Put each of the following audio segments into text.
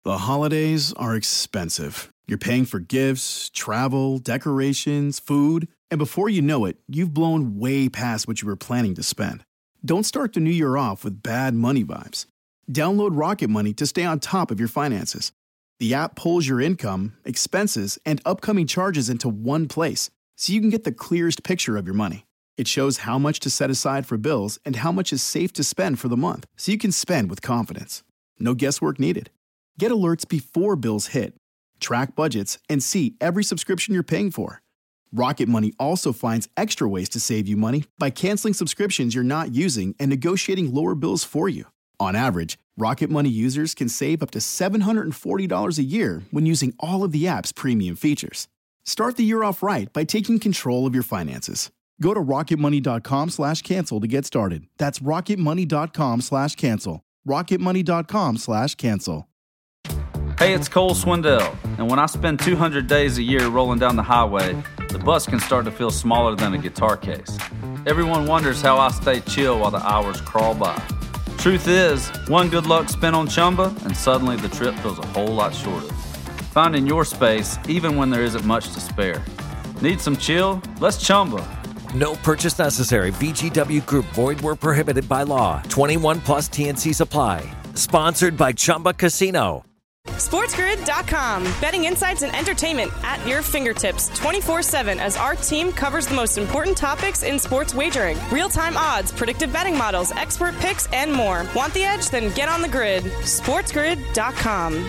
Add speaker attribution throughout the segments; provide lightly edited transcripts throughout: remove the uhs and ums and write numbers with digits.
Speaker 1: The holidays are expensive. You're paying for gifts, travel, decorations, food, and before you know it, you've blown way past what you were planning to spend. Don't start the new year off with bad money vibes. Download Rocket Money to stay on top of your finances. The app pulls your income, expenses, and upcoming charges into one place, so you can get the clearest picture of your money. It shows how much to set aside for bills and how much is safe to spend for the month, so you can spend with confidence. No guesswork needed. Get alerts before bills hit, track budgets, and see every subscription you're paying for. Rocket Money also finds extra ways to save you money by canceling subscriptions you're not using and negotiating lower bills for you. On average, Rocket Money users can save up to $740 a year when using all of the app's premium features. Start the year off right by taking control of your finances. Go to rocketmoney.com/cancel to get started. That's rocketmoney.com/cancel. rocketmoney.com/cancel.
Speaker 2: Hey, it's Cole Swindell, and when I spend 200 days a year rolling down the highway, the bus can start to feel smaller than a guitar case. Everyone wonders how I stay chill while the hours crawl by. Truth is, one good luck spin on Chumba, and suddenly the trip feels a whole lot shorter. Finding your space, even when there isn't much to spare. Need some chill? Let's Chumba.
Speaker 3: No purchase necessary. VGW Group. Void where prohibited by law. 21 plus TNC Supply. Sponsored by Chumba Casino.
Speaker 4: SportsGrid.com. Betting insights and entertainment at your fingertips 24/7 as our team covers the most important topics in sports wagering. Real-time odds, predictive betting models, expert picks, and more. Want the edge? Then get on the grid. SportsGrid.com.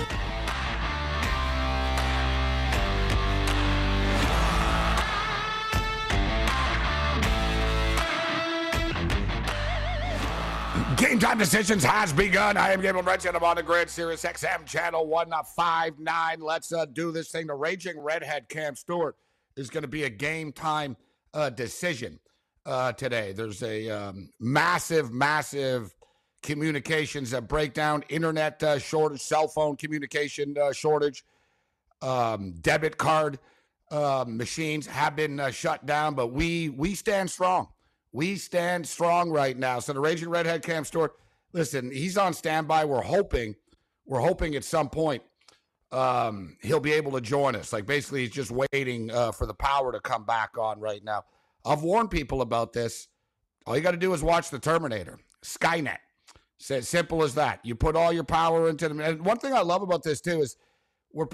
Speaker 5: Game Time Decisions has begun. I am Gabriel Morency, and I'm on the grid, Sirius XM Channel 159. Let's do this thing. The Raging Redhead, Cam Stewart, is going to be a game time decision today. There's a massive communications breakdown, internet shortage, cell phone communication shortage, debit card machines have been shut down, but we stand strong. We stand strong right now. So the Raging Redhead, Cam Stewart, listen, he's on standby. We're hoping at some point he'll be able to join us. Like basically he's just waiting for the power to come back on right now. I've warned people about this. All you got to do is watch The Terminator, Skynet. It's as simple as that. You put all your power into them. And one thing I love about this too is we're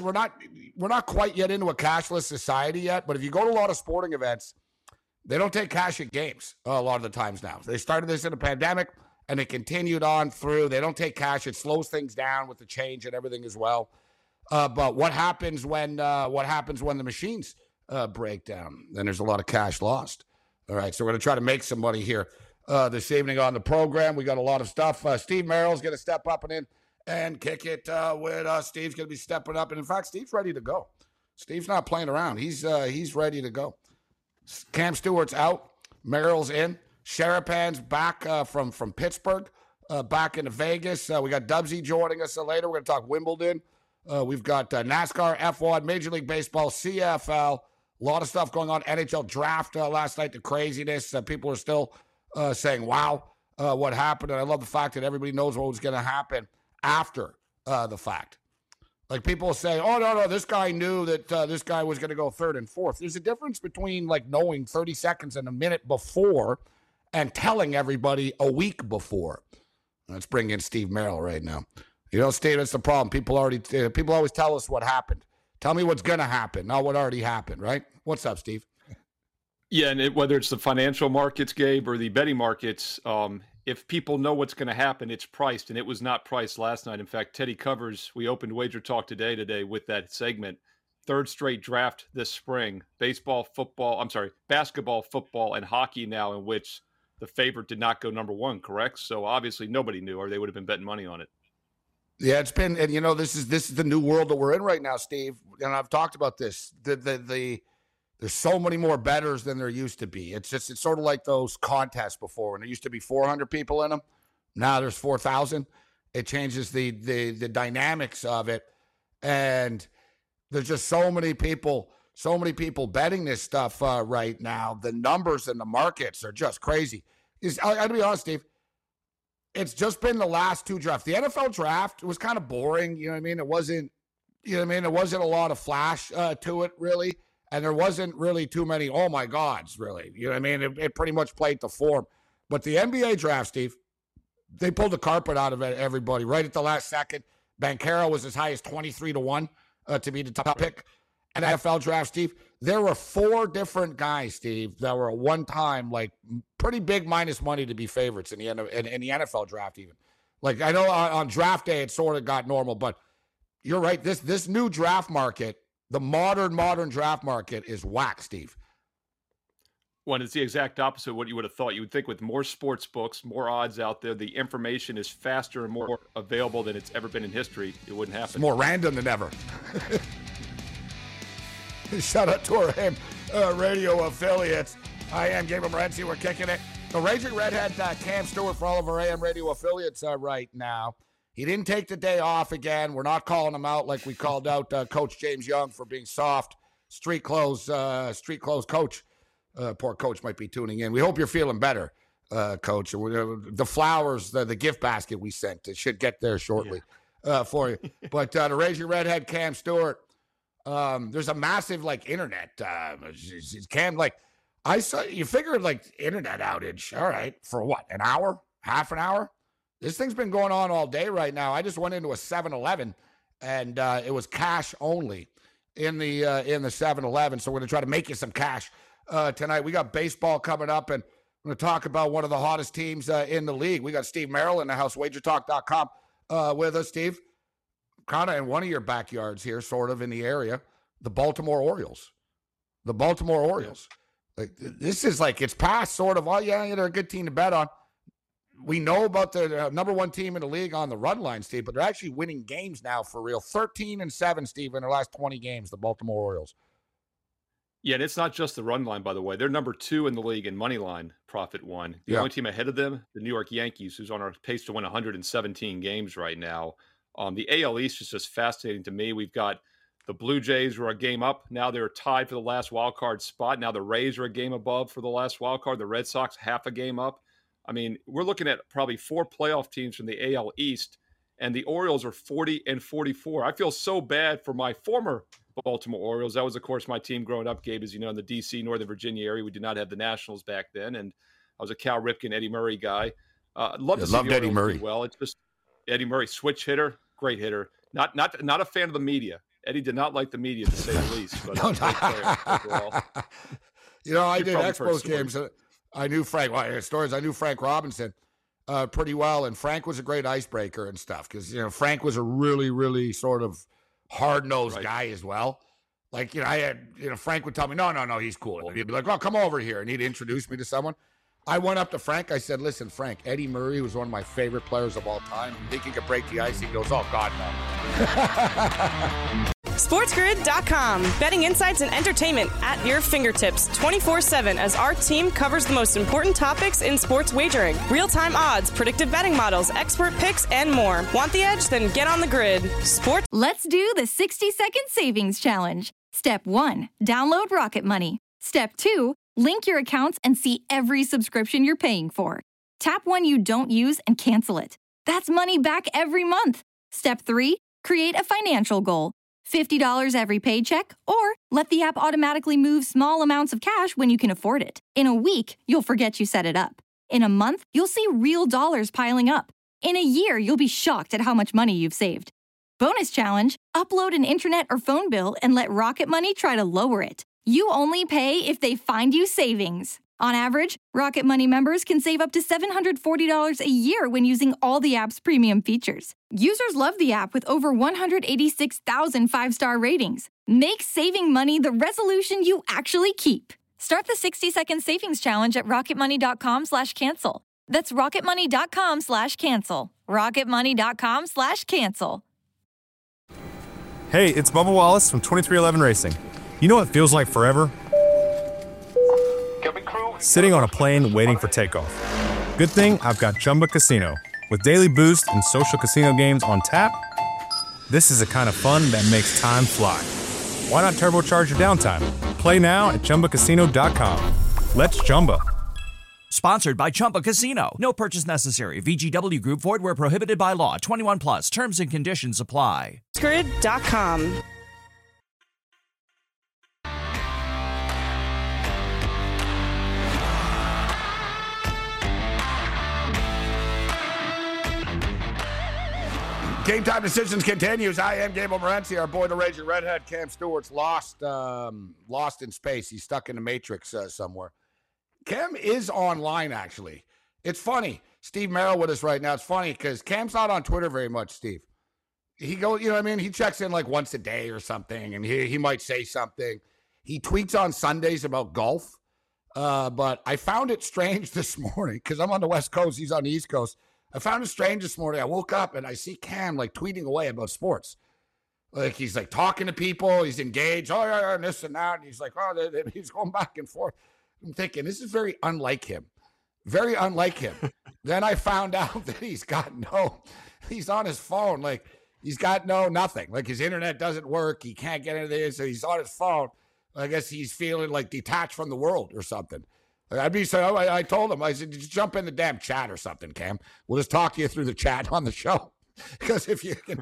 Speaker 5: not quite yet into a cashless society yet, but if you go to a lot of sporting events, they don't take cash at games a lot of the times now. They started this in a pandemic, and it continued on through. They don't take cash. It slows things down with the change and everything as well. But what happens when the machines break down? Then there's a lot of cash lost. All right, so we're going to try to make some money here this evening on the program. We got a lot of stuff. Steve Merrill's going to step up and kick it with us. Steve's going to be stepping up. And, in fact, Steve's ready to go. Steve's not playing around. He's ready to go. Cam Stewart's out. Merrill's in. Sharapan's back from Pittsburgh, back into Vegas. We got Dubsy joining us later. We're going to talk Wimbledon. We've got NASCAR, F1, Major League Baseball, CFL. A lot of stuff going on. NHL draft last night, the craziness. People are still saying, wow, what happened. And I love the fact that everybody knows what was going to happen after the fact. Like people say, oh, no, this guy knew that this guy was going to go third and fourth. There's a difference between like knowing 30 seconds and a minute before and telling everybody a week before. Let's bring in Steve Merrill right now. You know, Steve, that's the problem. People always tell us what happened. Tell me what's going to happen, not what already happened, right? What's up, Steve?
Speaker 6: Yeah, and whether it's the financial markets, Gabe, or the betting markets, if people know what's going to happen, it's priced, and it was not priced last night. In fact, Teddy Covers, we opened Wager Talk today with that segment. Third straight draft this spring. Basketball, football, and hockey now in which the favorite did not go number one, correct? So obviously nobody knew, or they would have been betting money on it.
Speaker 5: Yeah, it's been, and you know, this is the new world that we're in right now, Steve. And I've talked about this. There's so many more bettors than there used to be. It's sort of like those contests before when there used to be 400 people in them. Now there's 4,000. It changes the dynamics of it. And there's just so many people betting this stuff right now. The numbers in the markets are just crazy. I got to be honest, Steve. it's just been the last two drafts. The NFL draft was kind of boring. You know what I mean? It wasn't, It wasn't a lot of flash to it, really. And there wasn't really too many, oh my gods, really. You know what I mean? It pretty much played the form. But the NBA draft, Steve, they pulled the carpet out of everybody right at the last second. Banchero was as high as 23-1 to be the top pick. And NFL draft, Steve, there were 4 different guys, Steve, that were at one time like pretty big minus money to be favorites in the NFL draft even. Like I know on draft day it sort of got normal, but you're right. This new draft market, the modern draft market is whack, Steve.
Speaker 6: Well, it's the exact opposite of what you would have thought. You would think with more sports books, more odds out there, the information is faster and more available than it's ever been in history. It wouldn't happen.
Speaker 5: It's more random than ever. Shout out to our AM radio affiliates. I am Gabriel Morency. We're kicking it. The Raging Redhead, Cam Stewart, for all of our AM radio affiliates right now. He didn't take the day off again. We're not calling him out like we called out Coach James Young for being soft. Street clothes coach. Poor coach might be tuning in. We hope you're feeling better, Coach. The flowers, the gift basket we sent, it should get there shortly for you. But the Raging Redhead, Cam Stewart, there's a massive internet. Cam, I saw you figured internet outage. All right, for what? An hour? Half an hour? This thing's been going on all day right now. I just went into a 7-Eleven and it was cash only in the 7-Eleven. So we're gonna try to make you some cash tonight. We got baseball coming up, and we're going to talk about one of the hottest teams in the league. We got Steve Merrill in the house, wagertalk.com with us, Steve. Kind of in one of your backyards here, sort of in the area, the Baltimore Orioles. The Baltimore Orioles. This is it's past sort of, they're a good team to bet on. We know about the number one team in the league on the run line, Steve, but they're actually winning games now for real. 13-7, Steve, in their last 20 games, the Baltimore Orioles.
Speaker 6: Yeah, and it's not just the run line, by the way. They're number 2 in the league in money line profit one. The only team ahead of them, the New York Yankees, who's on our pace to win 117 games right now. The AL East is just fascinating to me. We've got the Blue Jays who are a game up. Now they're tied for the last wild card spot. Now the Rays are a game above for the last wild card. The Red Sox half a game up. I mean, we're looking at probably 4 playoff teams from the AL East, and the Orioles are 40-44. I feel so bad for my former Baltimore Orioles. That was, of course, my team growing up, Gabe, as you know, in the D.C., Northern Virginia area. We did not have the Nationals back then, and I was a Cal Ripken, Eddie Murray guy. Loved Eddie Murray. Well, it's just Eddie Murray, switch hitter, great hitter. Not a fan of the media. Eddie did not like the media, to say the least. But player overall.
Speaker 5: I did Expos games. I knew Frank. I knew Frank Robinson pretty well, and Frank was a great icebreaker and stuff because Frank was a really, really sort of hard-nosed guy as well. I had Frank would tell me, no, he's cool. He'd be like, "Oh, come over here," and he'd introduce me to someone. I went up to Frank. I said, "Listen, Frank, Eddie Murray was one of my favorite players of all time. You think he could break the ice?" He goes, "Oh God, no."
Speaker 4: SportsGrid.com. Betting insights and entertainment at your fingertips 24/7 as our team covers the most important topics in sports wagering. Real-time odds, predictive betting models, expert picks, and more. Want the edge? Then get on the grid.
Speaker 7: Let's do the 60-second savings challenge. Step 1, download Rocket Money. Step 2, link your accounts and see every subscription you're paying for. Tap one you don't use and cancel it. That's money back every month. Step 3, create a financial goal. $50 every paycheck, or let the app automatically move small amounts of cash when you can afford it. In a week, you'll forget you set it up. In a month, you'll see real dollars piling up. In a year, you'll be shocked at how much money you've saved. Bonus challenge, upload an internet or phone bill and let Rocket Money try to lower it. You only pay if they find you savings. On average, Rocket Money members can save up to $740 a year when using all the app's premium features. Users love the app with over 186,000 5-star ratings. Make saving money the resolution you actually keep. Start the 60-second savings challenge at rocketmoney.com/cancel. That's rocketmoney.com/cancel. rocketmoney.com/cancel.
Speaker 8: Hey, it's Bubba Wallace from 23XI Racing. You know what feels like forever? Sitting on a plane waiting for takeoff. Good thing I've got Chumba Casino. With daily boost and social casino games on tap, this is the kind of fun that makes time fly. Why not turbocharge your downtime? Play now at ChumbaCasino.com. Let's Chumba.
Speaker 9: Sponsored by Chumba Casino. No purchase necessary. VGW Group. Void where prohibited by law. 21 plus. Terms and conditions apply.
Speaker 4: Grid.com.
Speaker 5: Game Time Decisions continues. I am Gable Morency. Our boy, the Raging Redhead, Cam Stewart's lost in space. He's stuck in the Matrix somewhere. Cam is online, actually. It's funny. Steve Merrill with us right now. It's funny because Cam's not on Twitter very much, Steve. He goes, you know what I mean? He checks in like once a day or something, and he might say something. He tweets on Sundays about golf. But I found it strange this morning because I'm on the West Coast. He's on the East Coast. I found it strange this morning. I woke up and I see Cam like tweeting away about sports. Like he's like talking to people. He's engaged. Oh, yeah, and this and that. And he's like, oh, he's going back and forth. I'm thinking this is very unlike him. Very unlike him. Then I found out that he's on his phone. Like he's got nothing. Like his internet doesn't work. He can't get into this. So he's on his phone. I guess he's feeling like detached from the world or something. I told him, I said, just jump in the damn chat or something, Cam. We'll just talk to you through the chat on the show. Because if you can,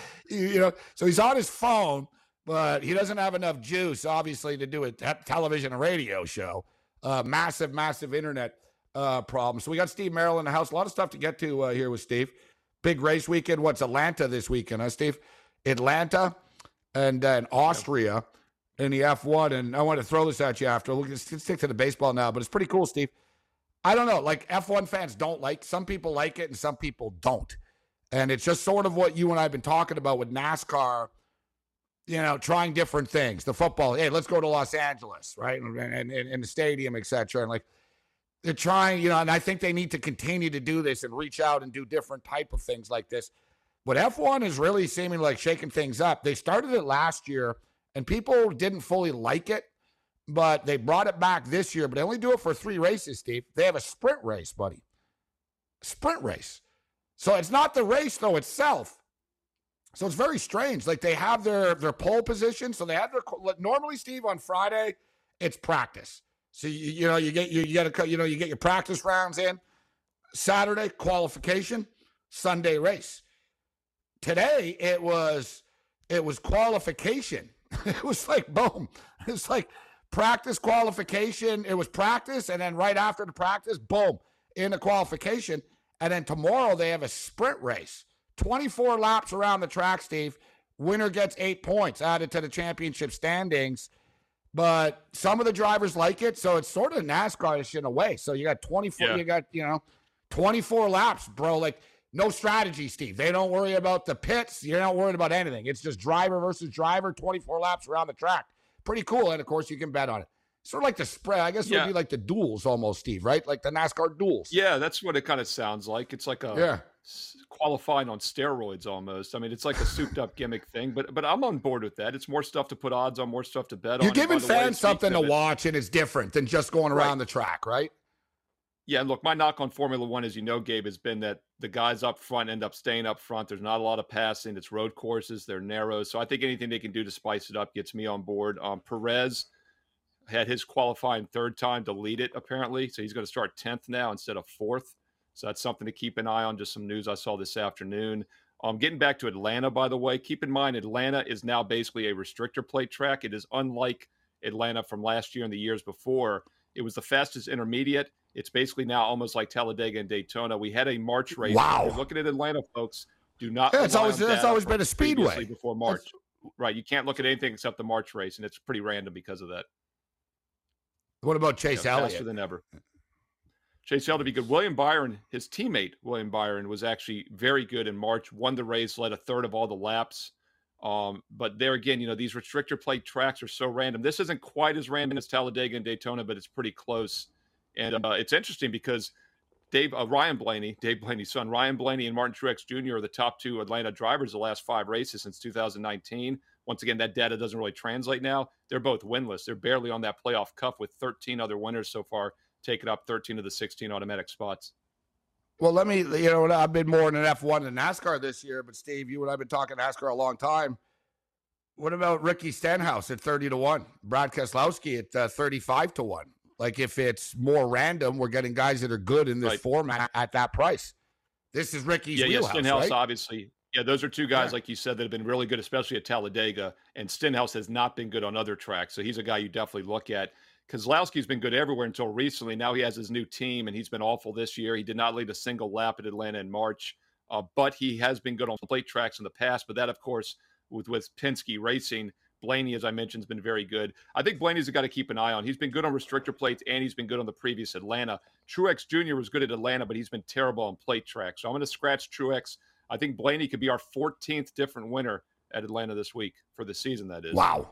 Speaker 5: so he's on his phone, but he doesn't have enough juice, obviously, to do a television and radio show. Massive internet problem. So we got Steve Merrill in the house. A lot of stuff to get to here with Steve. Big race weekend. What's Atlanta this weekend, huh, Steve? Atlanta and then Austria. In the F1, and I want to throw this at you after. Let's stick to the baseball now, but it's pretty cool, Steve. I don't know, like F1 fans don't like, some people like it and some people don't. And it's just sort of what you and I have been talking about with NASCAR, trying different things. The football, hey, let's go to Los Angeles, right? And the stadium, et cetera. And like they're trying, and I think they need to continue to do this and reach out and do different type of things like this. But F1 is really seeming like shaking things up. They started it last year, and people didn't fully like it, but they brought it back this year. But they only do it for 3 races, Steve. They have a sprint race, buddy. Sprint race. So it's not the race, though, itself. So it's very strange. Like, they have their pole position. So they have normally, Steve, on Friday, it's practice. So, you get your practice rounds in. Saturday, qualification. Sunday, race. Today, it was qualification. It was like, boom. It's like practice, qualification. It was practice, and then right after the practice, boom, in the qualification. And then tomorrow they have a sprint race. 24 laps around the track, Steve. Winner gets 8 points added to the championship standings. But some of the drivers like it, so it's sort of NASCAR-ish in a way. So you got 24, You got 24 laps, bro. Like, no strategy, Steve. They don't worry about the pits. You're not worried about anything. It's just driver versus driver, 24 laps around the track. Pretty cool. And, of course, you can bet on it. Sort of like the spread. I guess it would be like the duels almost, Steve, right? Like the NASCAR duels.
Speaker 6: Yeah, that's what it kind of sounds like. It's like qualifying on steroids almost. I mean, it's like a souped-up gimmick thing. But I'm on board with that. It's more stuff to put odds on, more stuff to bet on.
Speaker 5: You're giving fans something to watch, and it's different than just going around the track, right?
Speaker 6: Yeah, and look, my knock on Formula One, as you know, Gabe, has been that the guys up front end up staying up front. There's not a lot of passing. It's road courses. They're narrow. So I think anything they can do to spice it up gets me on board. Perez had his qualifying 3rd time to lead it, apparently. So he's going to start 10th now instead of 4th. So that's something to keep an eye on. Just some news I saw this afternoon. Getting back to Atlanta, by the way, keep in mind Atlanta is now basically a restrictor plate track. It is unlike Atlanta from last year and the years before. It was the fastest intermediate. It's basically now almost like Talladega and Daytona. We had a March race.
Speaker 5: Wow.
Speaker 6: If you're looking at Atlanta, folks, do not.
Speaker 5: Yeah, that's always been a speedway
Speaker 6: before March. Right. You can't look at anything except the March race, and it's pretty random because of that.
Speaker 5: What about Chase Elliott?
Speaker 6: Faster than ever. Chase Elliott to be good. William Byron, his teammate, William Byron, was actually very good in March, won the race, led a third of all the laps. But there again, these restrictor plate tracks are so random. This isn't quite as random as Talladega and Daytona, but it's pretty close. And it's interesting because Dave Blaney's son, Ryan Blaney and Martin Truex Jr. are the top 2 Atlanta drivers the last 5 races since 2019. Once again, that data doesn't really translate now. They're both winless. They're barely on that playoff cuff with 13 other winners so far, taking up 13 of the 16 automatic spots.
Speaker 5: Well, I've been more in an F1 than NASCAR this year, but Steve, you and I have been talking NASCAR a long time. What about Ricky Stenhouse at 30-1? Brad Keselowski at 35-1? Like if it's more random, we're getting guys that are good in this format at that price. This is Ricky's wheelhouse,
Speaker 6: Stenhouse,
Speaker 5: right?
Speaker 6: Obviously. Yeah, those are two guys, like you said, that have been really good, especially at Talladega. And Stenhouse has not been good on other tracks. So he's a guy you definitely look at. Kozlowski's been good everywhere until recently. Now he has his new team, and he's been awful this year. He did not lead a single lap at Atlanta in March, but he has been good on plate tracks in the past. But that, of course, with Penske Racing, Blaney, as I mentioned, has been very good. I think Blaney's a guy to keep an eye on. He's been good on restrictor plates, and he's been good on the previous Atlanta. Truex Jr. was good at Atlanta, but he's been terrible on plate tracks. So I'm going to scratch Truex. I think Blaney could be our 14th different winner at Atlanta this week for the season, that is.
Speaker 5: Wow.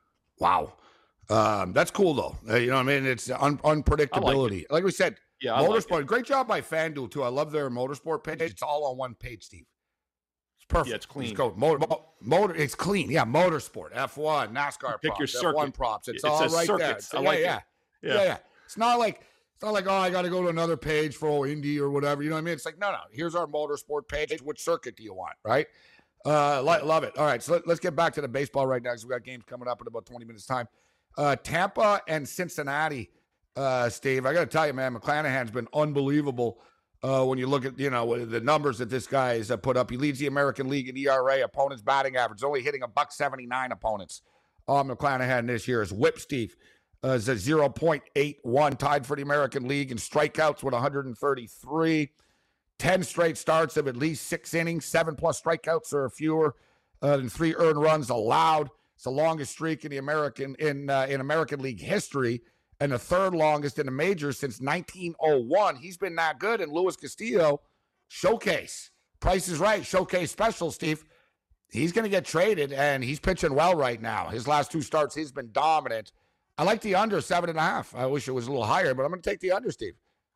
Speaker 5: That's cool, though. You know what I mean? It's unpredictability. Like we said, Motorsport. Great job by FanDuel, too. I love their Motorsport page. It's all on one page, Steve. Perfect.
Speaker 6: Yeah, it's clean.
Speaker 5: Motor, it's clean. Yeah, Motorsport, F1, NASCAR
Speaker 6: pick
Speaker 5: props,
Speaker 6: your circuit.
Speaker 5: F1 props. It's all right
Speaker 6: circuits.
Speaker 5: there.
Speaker 6: I like
Speaker 5: it. Yeah. It's not like oh, I got to go to another page for Indy or whatever. You know what I mean? It's like no. Here's our Motorsport page. Which circuit do you want? Right? Love it. All right, so let's get back to the baseball right now because we got games coming up in about 20 minutes time. Tampa and Cincinnati. Steve, I got to tell you, man, McClanahan's been unbelievable. When you look at, the numbers that this guy has put up, he leads the American League in ERA, opponents batting average, only hitting $179 opponents. McClanahan this year. His whip, Steve, is at 0.81, tied for the American League in strikeouts with 133. 10 straight starts of at least 6 innings, 7+ strikeouts or fewer than 3 earned runs allowed. It's the longest streak in the American League history, and the third longest in the majors since 1901. He's been that good. And Luis Castillo, showcase. Price is Right, showcase special, Steve. He's going to get traded, and he's pitching well right now. His last 2 starts, he's been dominant. I like the under 7.5. I wish it was a little higher, but I'm going to take the under, Steve.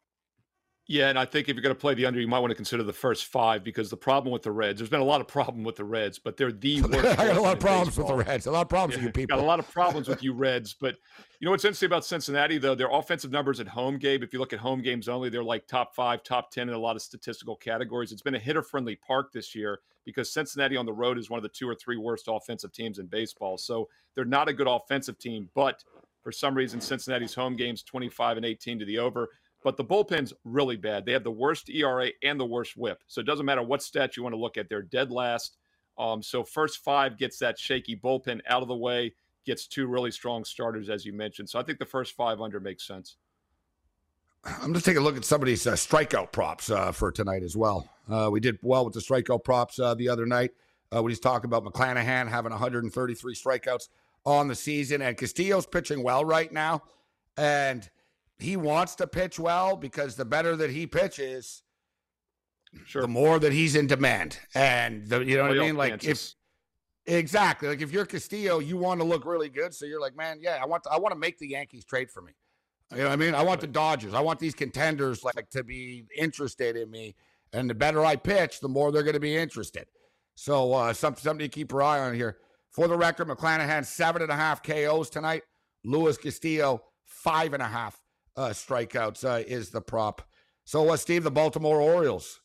Speaker 6: Yeah, and I think if you're going to play the under, you might want to consider the first 5 because the problem with the Reds, there's been a lot of problem with the Reds, but they're the worst.
Speaker 5: I got a lot of problems with the Reds. A lot of problems with you people.
Speaker 6: Got a lot of problems with you Reds, but you know what's interesting about Cincinnati, though? Their offensive numbers at home, Gabe, if you look at home games only, they're like top 5, top 10 in a lot of statistical categories. It's been a hitter-friendly park this year because Cincinnati on the road is one of the 2 or 3 worst offensive teams in baseball. So they're not a good offensive team, but for some reason, Cincinnati's home games 25-18 to the over. But the bullpen's really bad. They have the worst ERA and the worst whip. So it doesn't matter what stat you want to look at. They're dead last. So first 5 gets that shaky bullpen out of the way, gets 2 really strong starters, as you mentioned. So I think the first 5 under makes sense.
Speaker 5: I'm just taking a look at some of these strikeout props for tonight as well. We did well with the strikeout props the other night. We just talked about McClanahan having 133 strikeouts on the season. And Castillo's pitching well right now. And he wants to pitch well because the better that he pitches, the more that he's in demand. And you know what I mean? Like exactly. Like if you're Castillo, you want to look really good. So you're like, man, yeah, I want to make the Yankees trade for me. You know what I mean? I want the Dodgers. I want these contenders like to be interested in me. And the better I pitch, the more they're going to be interested. So something to keep your eye on here. For the record, McClanahan 7.5 KOs tonight. Luis Castillo 5.5. Strikeouts is the prop. So, Steve, the Baltimore Orioles,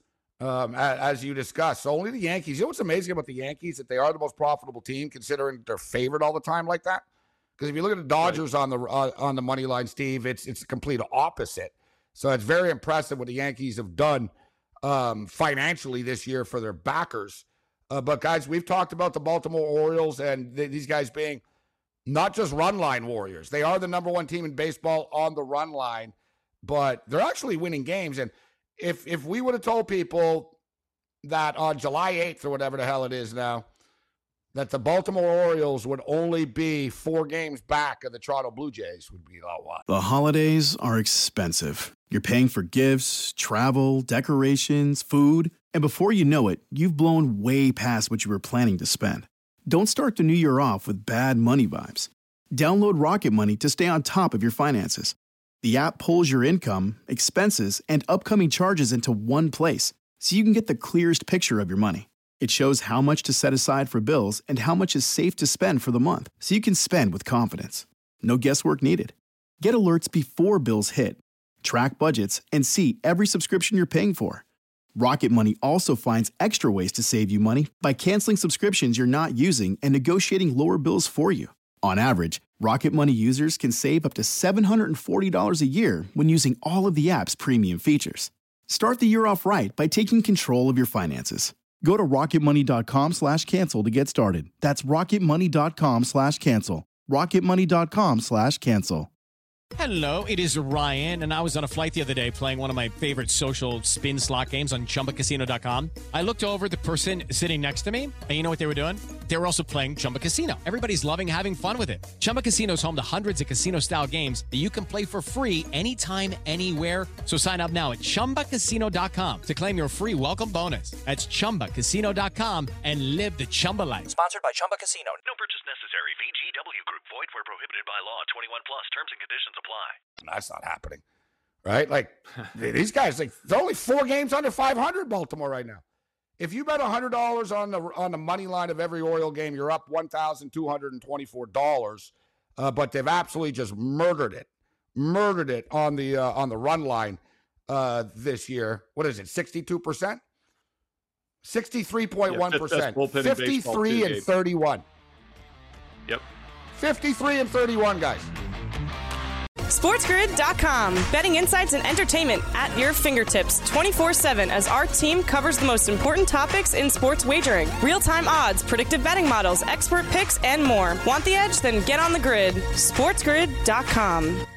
Speaker 5: as you discussed. So only the Yankees. You know what's amazing about the Yankees? That they are the most profitable team, considering they're favored all the time like that. Because if you look at the Dodgers on the money line, Steve, it's the complete opposite. So it's very impressive what the Yankees have done financially this year for their backers. But, guys, we've talked about the Baltimore Orioles and these guys being not just run line warriors. They are the number 1 team in baseball on the run line, but they're actually winning games. And if we would have told people that on July 8th or whatever the hell it is now, that the Baltimore Orioles would only be 4 games back of the Toronto Blue Jays, would be a lot.
Speaker 1: The holidays are expensive. You're paying for gifts, travel, decorations, food, and before you know it, you've blown way past what you were planning to spend. Don't start the new year off with bad money vibes. Download Rocket Money to stay on top of your finances. The app pulls your income, expenses, and upcoming charges into one place so you can get the clearest picture of your money. It shows how much to set aside for bills and how much is safe to spend for the month so you can spend with confidence. No guesswork needed. Get alerts before bills hit. Track budgets and see every subscription you're paying for. Rocket Money also finds extra ways to save you money by canceling subscriptions you're not using and negotiating lower bills for you, On average, Rocket Money users can save up to $740 a year when using all of the app's premium features. Start the year off right by taking control of your finances. Go to rocketmoney.com/cancel to get started. That's rocketmoney.com/cancel. rocketmoney.com/cancel.
Speaker 10: Hello, it is Ryan, and I was on a flight the other day playing one of my favorite social spin slot games on ChumbaCasino.com. I looked over at the person sitting next to me, and you know what they were doing? They were also playing Chumba Casino. Everybody's loving having fun with it. Chumba Casino is home to hundreds of casino-style games that you can play for free anytime, anywhere. So sign up now at ChumbaCasino.com to claim your free welcome bonus. That's ChumbaCasino.com and live the Chumba life.
Speaker 9: Sponsored by Chumba Casino.
Speaker 11: No purchase necessary. VGW Group. Void where prohibited by law. 21 plus. Terms and conditions apply.
Speaker 5: That's not happening, right? Like, these guys, like, they're only 4 games under 500, Baltimore, right now. If you bet $100 on the money line of every Oriole game, you're up $1,224. But they've absolutely just murdered it on the run line this year. What is it? 62%, 63.1%, 53 and 31.
Speaker 6: Yep,
Speaker 5: 53 and 31, guys.
Speaker 4: SportsGrid.com. Betting insights and entertainment at your fingertips 24/7 as our team covers the most important topics in sports wagering. Real-time odds, predictive betting models, expert picks, and more. Want the edge? Then get on the grid. SportsGrid.com.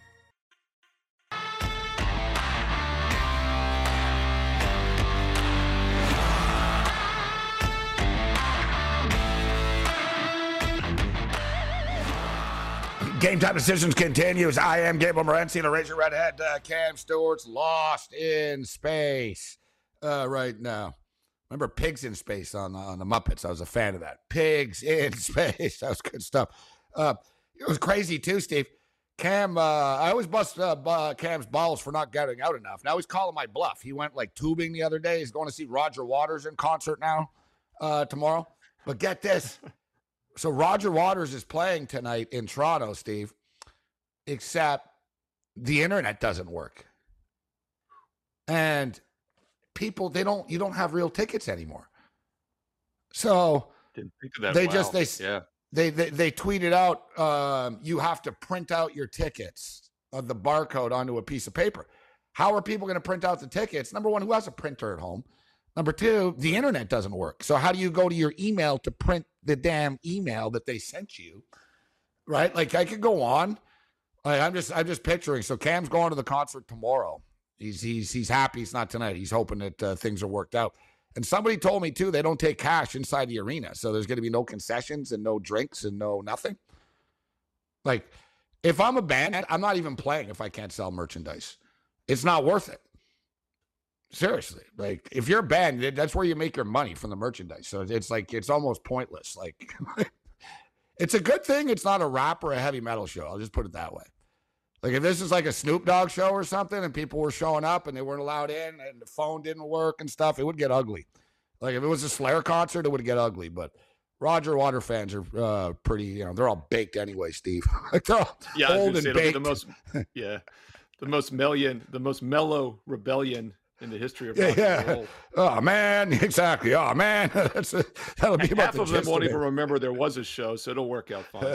Speaker 5: Game Time Decisions continues. I am Gabriel Morency, the Razor Redhead. Cam Stewart's lost in space right now. Remember Pigs in Space on the Muppets? I was a fan of that. Pigs in Space. That was good stuff. It was crazy too, Steve. Cam, I always bust Cam's balls for not getting out enough. Now he's calling my bluff. He went like tubing the other day. He's going to see Roger Waters in concert now tomorrow. But get this. So Roger Waters is playing tonight in Toronto, Steve, except the internet doesn't work. And people, you don't have real tickets anymore. So
Speaker 6: didn't think of that.
Speaker 5: They tweeted out, you have to print out your tickets of the barcode onto a piece of paper. How are people going to print out the tickets? Number one, who has a printer at home? Number two, the internet doesn't work. So how do you go to your email to print the damn email that they sent you? Right? Like, I could go on. Like, I'm just picturing. So Cam's going to the concert tomorrow. He's happy it's not tonight. He's hoping that things are worked out. And somebody told me too, they don't take cash inside the arena. So there's going to be no concessions and no drinks and no nothing. Like, if I'm a band, I'm not even playing if I can't sell merchandise. It's not worth it. Seriously, like, if you're a band, that's where you make your money from the merchandise. So it's like, it's almost pointless. Like, it's a good thing it's not a rap or a heavy metal show. I'll just put it that way. Like, if this is like a Snoop Dogg show or something and people were showing up and they weren't allowed in and the phone didn't work and stuff, it would get ugly. Like, if it was a Slayer concert, it would get ugly. But Roger Water fans are pretty, they're all baked anyway, Steve. Like, they're all old and baked.
Speaker 6: The most mellow rebellion in the history of
Speaker 5: rock and roll. Oh man, exactly. Oh man, that'll be about
Speaker 6: half of them won't even remember there was a show, so it'll work out fine.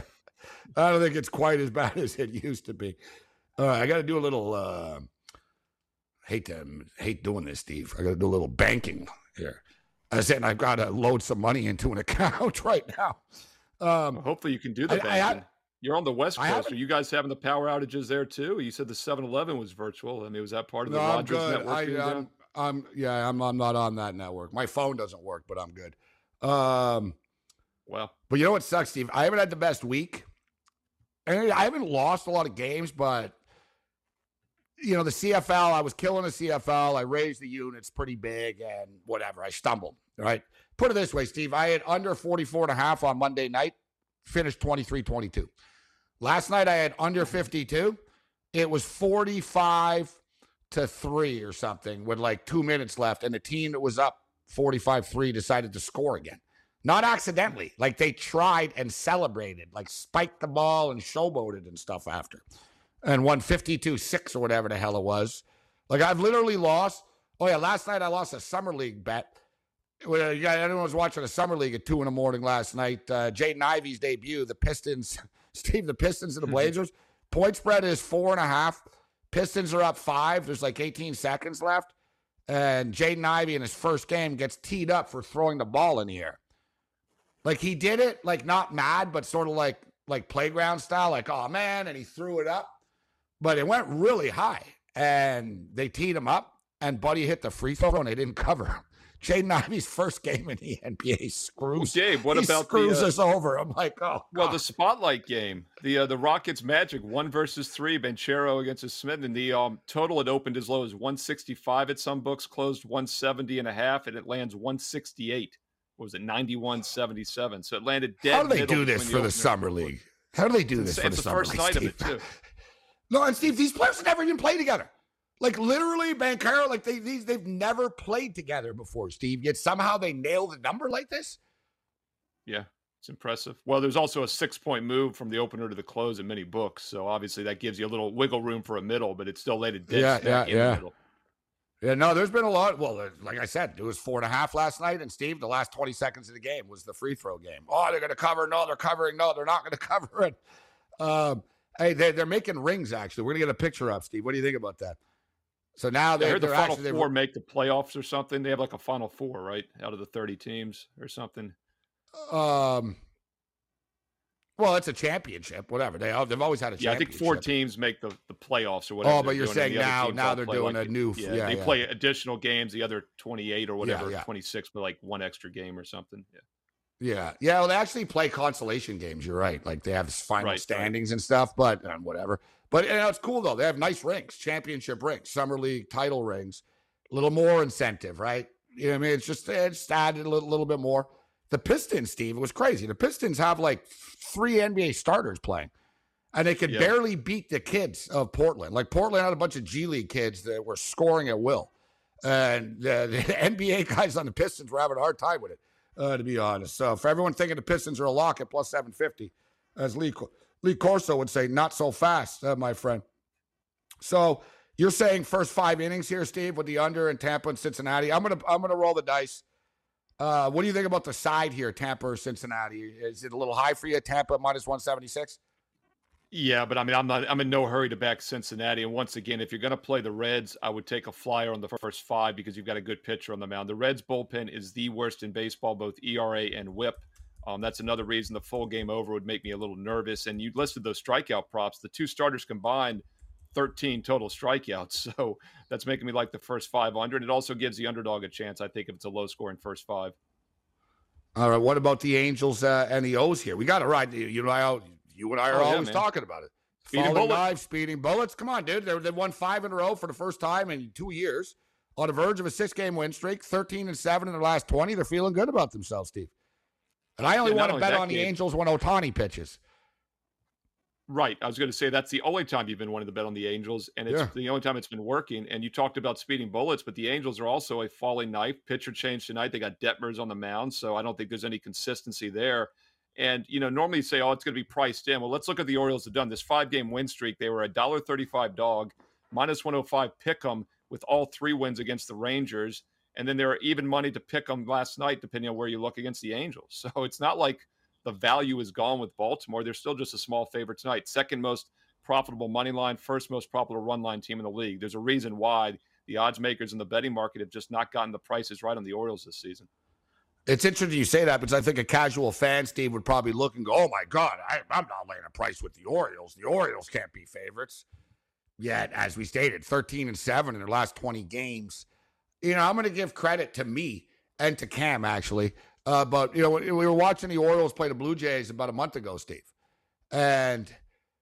Speaker 5: I don't think it's quite as bad as it used to be. I got to do a little. Hate doing this, Steve. I got to do a little banking here. I said I've got to load some money into an account right now.
Speaker 6: Hopefully, you can do the banking. You're on the West Coast. Are you guys having the power outages there too? You said the 7-Eleven was virtual. I mean, was that part of the Rogers network?
Speaker 5: I'm not on that network. My phone doesn't work, but I'm good. Well, but you know what sucks, Steve? I haven't had the best week, and I haven't lost a lot of games. But the CFL, I was killing the CFL. I raised the units pretty big, and whatever. I stumbled. Right. Put it this way, Steve. I had under 44.5 on Monday night. Finished 23-22. Last night I had under 52. It was 45-3 or something with like 2 minutes left, and the team that was up 45-3 decided to score again. Not accidentally. Like, they tried and celebrated, like spiked the ball and showboated and stuff after, and won 52-6 or whatever the hell it was. Like, I've literally lost. Oh yeah, last night I lost a summer league bet. Well, anyone was watching the Summer League at 2 a.m. last night. Jaden Ivey's debut, the Pistons, Steve, the Pistons and the Blazers. Point spread is 4.5. Pistons are up 5. There's like 18 seconds left. And Jaden Ivey in his first game gets teed up for throwing the ball in the air. Like he did it, like not mad, but sort of like playground style, like, oh man, and he threw it up. But it went really high. And they teed him up, and Buddy hit the free throw, and they didn't cover him. Jaden Ivey's first game in the NBA screws.
Speaker 6: Well, Dave, what about
Speaker 5: screws us over? I'm like, oh.
Speaker 6: Well,
Speaker 5: God.
Speaker 6: the spotlight game, the Rockets Magic 1 versus 3, Banchero against Smith, and the total had opened as low as 165 at some books, closed 170.5, and it lands 168. What was it, 91.77? So it landed dead.
Speaker 5: How do they do this for the Summer League? How do they do this for the Summer League?
Speaker 6: It's the first night of it too.
Speaker 5: No, and Steve, these players have never even played together. Like literally, Banchero, like they've never played together before, Steve. Yet somehow they nail the number like this.
Speaker 6: Yeah, it's impressive. Well, there's also a 6-point move from the opener to the close in many books, so obviously that gives you a little wiggle room for a middle, but it's still laid a dead stack in the middle.
Speaker 5: Yeah, no, there's been a lot. Well, like I said, it was 4.5 last night, and Steve, the last 20 seconds of the game was the free throw game. Oh, they're going to cover. No, they're covering. No, they're not going to cover it. Hey, they're making rings. Actually, we're going to get a picture up, Steve. What do you think about that? So now
Speaker 6: I heard the Final Four make the playoffs or something. They have like a Final Four, right, out of the 30 teams or something.
Speaker 5: Well, it's a championship, whatever. They've always had a championship.
Speaker 6: Yeah, I think 4 teams make the playoffs or whatever.
Speaker 5: Oh, but you're saying now they're doing a new.
Speaker 6: Yeah, they play additional games. The other 28 or whatever, 26, but like one extra game or something.
Speaker 5: Yeah. Well, they actually play consolation games. You're right. Like they have final standings and stuff, but whatever. But it's cool though. They have nice rings, championship rings, Summer League title rings, a little more incentive, right? You know what I mean? It's added a little bit more. The Pistons, Steve, it was crazy. The Pistons have like 3 NBA starters playing, and they could barely beat the kids of Portland. Like Portland had a bunch of G League kids that were scoring at will, and the NBA guys on the Pistons were having a hard time with it, to be honest. So for everyone thinking the Pistons are a lock at plus 750, as Lee Corso would say, not so fast, my friend. So you're saying first 5 innings here, Steve, with the under in Tampa and Cincinnati. I'm gonna roll the dice. What do you think about the side here, Tampa or Cincinnati? Is it a little high for you, Tampa minus 176?
Speaker 6: Yeah, but I mean, I'm in no hurry to back Cincinnati. And once again, if you're going to play the Reds, I would take a flyer on the first 5 because you've got a good pitcher on the mound. The Reds bullpen is the worst in baseball, both ERA and WHIP. That's another reason the full game over would make me a little nervous. And you listed those strikeout props. The 2 starters combined, 13 total strikeouts. So that's making me like the first 5 under. And it also gives the underdog a chance, I think, if it's a low-scoring first 5.
Speaker 5: All right, what about the Angels and the O's here? We got to ride. You and I are always talking about it. Falling knives, speeding bullets. Come on, dude. They won 5 in a row for the first time in 2 years. On the verge of a 6-game win streak, 13-7 in their last 20. They're feeling good about themselves, Steve. And I only want to bet on the Angels when Ohtani pitches.
Speaker 6: Right. I was going to say that's the only time you've been wanting to bet on the Angels, and it's the only time it's been working. And you talked about speeding bullets, but the Angels are also a falling knife. Pitcher change tonight. They got Detmers on the mound, so I don't think there's any consistency there. And, normally you say, it's going to be priced in. Well, let's look at the Orioles have done this 5-game win streak. They were a $1.35 dog, minus 105 pick 'em with all 3 wins against the Rangers. And then there are even money to pick them last night, depending on where you look against the Angels. So it's not like the value is gone with Baltimore. They're still just a small favorite tonight. Second most profitable money line, first most profitable run line team in the league. There's a reason why the odds makers in the betting market have just not gotten the prices right on the Orioles this season.
Speaker 5: It's interesting you say that because I think a casual fan, Steve, would probably look and go, oh, my God, I'm not laying a price with the Orioles. The Orioles can't be favorites. Yet, as we stated, 13-7 in their last 20 games. I'm going to give credit to me and to Cam, actually. But, we were watching the Orioles play the Blue Jays about a month ago, Steve. And,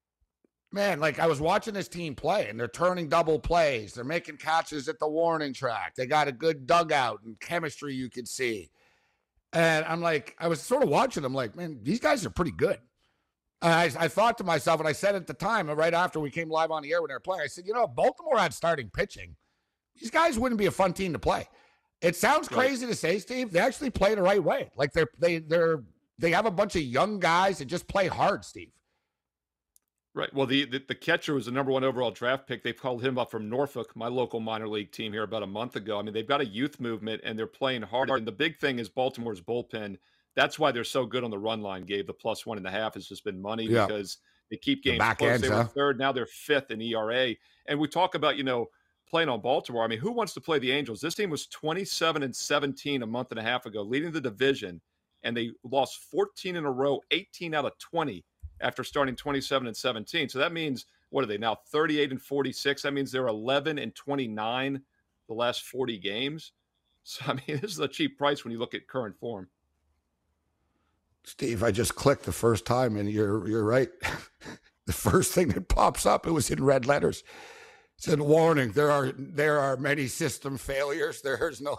Speaker 5: man, I was watching this team play, and they're turning double plays. They're making catches at the warning track. They got a good dugout and chemistry you could see. And I'm like, I was sort of watching them like, man, these guys are pretty good. And I thought to myself, and I said at the time, right after we came live on the air when they were playing, I said, if Baltimore had starting pitching, these guys wouldn't be a fun team to play. It sounds crazy to say, Steve. They actually play the right way. They have a bunch of young guys that just play hard, Steve.
Speaker 6: Right. Well, the catcher was the number 1 overall draft pick. They called him up from Norfolk, my local minor league team here about a month ago. I mean, they've got a youth movement and they're playing hard. And the big thing is Baltimore's bullpen. That's why they're so good on the run line, Gabe. The +1.5 has just been money because they keep games close. They were third. Now they're 5th in ERA. And we talk about, playing on Baltimore. I mean, who wants to play the Angels? This team was 27-17 a month and a half ago, leading the division. And they lost 14 in a row, 18 out of 20. After starting 27-17. So that means, what are they now, 38-46? That means they're 11-29 the last 40 games. So, I mean, this is a cheap price when you look at current form.
Speaker 5: Steve, I just clicked the first time, and you're right. The first thing that pops up, it was in red letters. It said, warning, there are many system failures. There is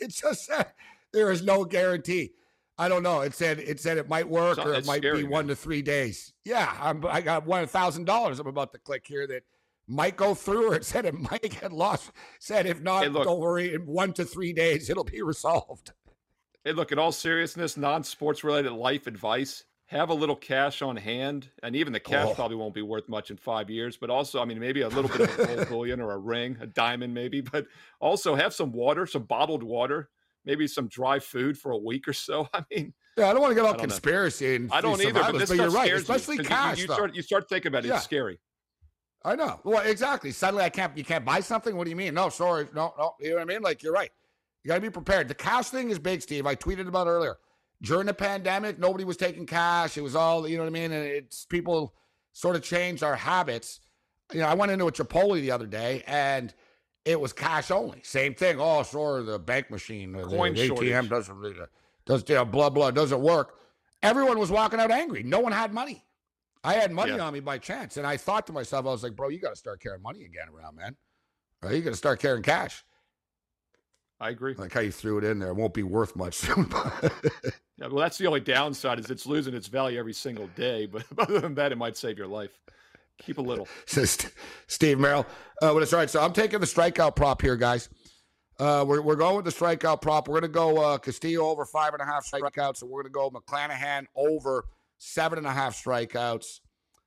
Speaker 5: no guarantee. I don't know. It said it might work or it might be 1 to 3 days. Yeah, I got $1,000 I'm about to click here that might go through, or it said it might get lost. It said if not, don't worry, in 1 to 3 days it'll be resolved.
Speaker 6: Hey, look, in all seriousness, non-sports related life advice, have a little cash on hand, and even the cash probably won't be worth much in 5 years, but also, I mean, maybe a little bit of a gold bullion or a ring, a diamond maybe, but also have some water, some bottled water. Maybe some dry food for a week or so. I mean,
Speaker 5: yeah, I don't want to get all conspiracy. And
Speaker 6: I don't either, but
Speaker 5: you're right, especially cash.
Speaker 6: You start thinking about it. It's scary.
Speaker 5: I know. Well, exactly. Suddenly, you can't buy something. What do you mean? No, sorry, no. You know what I mean? Like, you're right. You got to be prepared. The cash thing is big, Steve. I tweeted about it earlier. During the pandemic, nobody was taking cash. It was all, you know what I mean? And it's people sort of changed our habits. I went into a Chipotle the other day and it was cash only. Same thing. Oh, sorry, the bank machine, the ATM doesn't work. Everyone was walking out angry. No one had money. I had money on me by chance. And I thought to myself, I was like, bro, you got to start carrying money again around, man. Right? You got to start carrying cash.
Speaker 6: I agree.
Speaker 5: Like how you threw it in there. It won't be worth much soon.
Speaker 6: Yeah, well, that's the only downside is it's losing its value every single day. But other than that, it might save your life. Keep a little.
Speaker 5: Says Steve Merrill. But it's all right. So I'm taking the strikeout prop here, guys. We're going with the strikeout prop. We're going to go Castillo over 5.5 strikeouts. So we're going to go McClanahan over 7.5 strikeouts.